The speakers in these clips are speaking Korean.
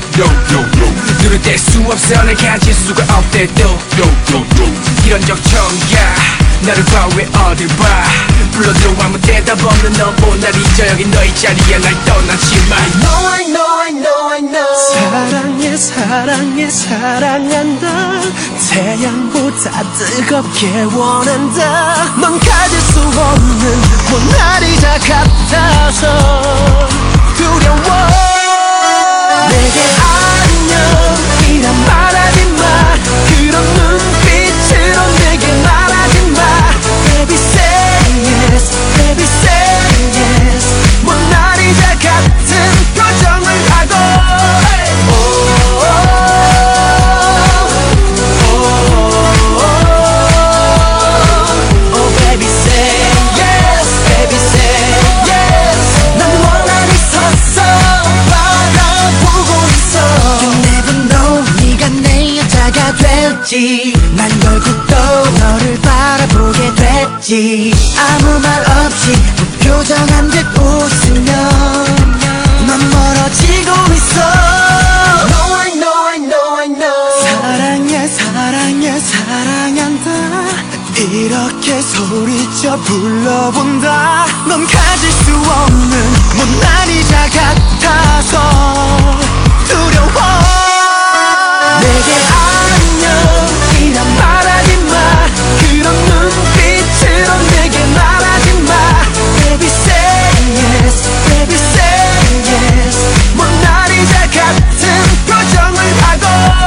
눈을 뗄 수 없어 날 가질 수가 없대도 이런 적 처음이야 나를 봐 왜 어딜 봐 불러도 아무 대답 없는 너 날 잊어 여기 너의 자리에 날 떠나지마 I know 사랑해 사랑해 사랑한다 태양보다 뜨겁게 원한다 넌 가질 수 없는 모나리자 같아서 두려워 내게 안녕이란 말하지마 그런 눈빛으로 내게 말하지마 Baby say yes Baby say yes 모나리자 같은 표정을 하고 난 결국 또 너를 바라보게 됐지 아무 말 없이 무표정한 듯 웃으며 넌 멀어지고 있어 I know 사랑해 사랑해 사랑한다 이렇게 소리쳐 불러본다 넌 가질 수 없는 모나리자 같아서 두려워 내게 안녕이란 말하지마 그런 눈빛으로 내게 말하지마 Baby say yes Baby say yes 모나리자 같은 표정을 하고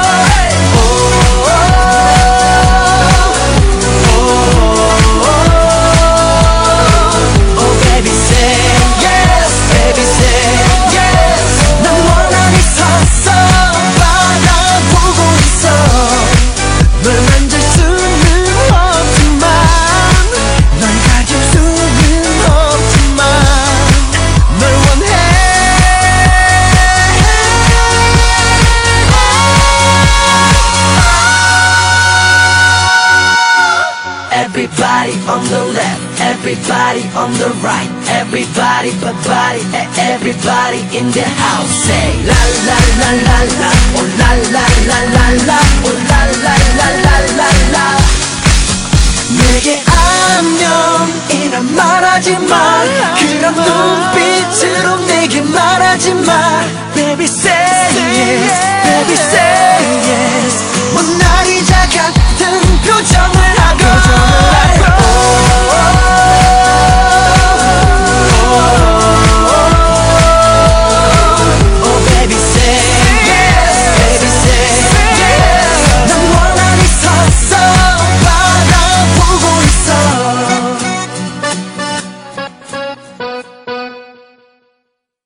Baby say yes Baby say yes 난 원한이 섰어 널 만질 수는 없지만 널 가질 수는 없지만 널 원해 Everybody on the left Everybody on the right Everybody but body Everybody in the house Say la la la la la Oh la la la la la Oh la la la la la la 내게 안녕이란 말하지마 그런 눈빛으로 내게 말하지마 Baby say yes Baby say yes 모나리자 같은 표정을 하고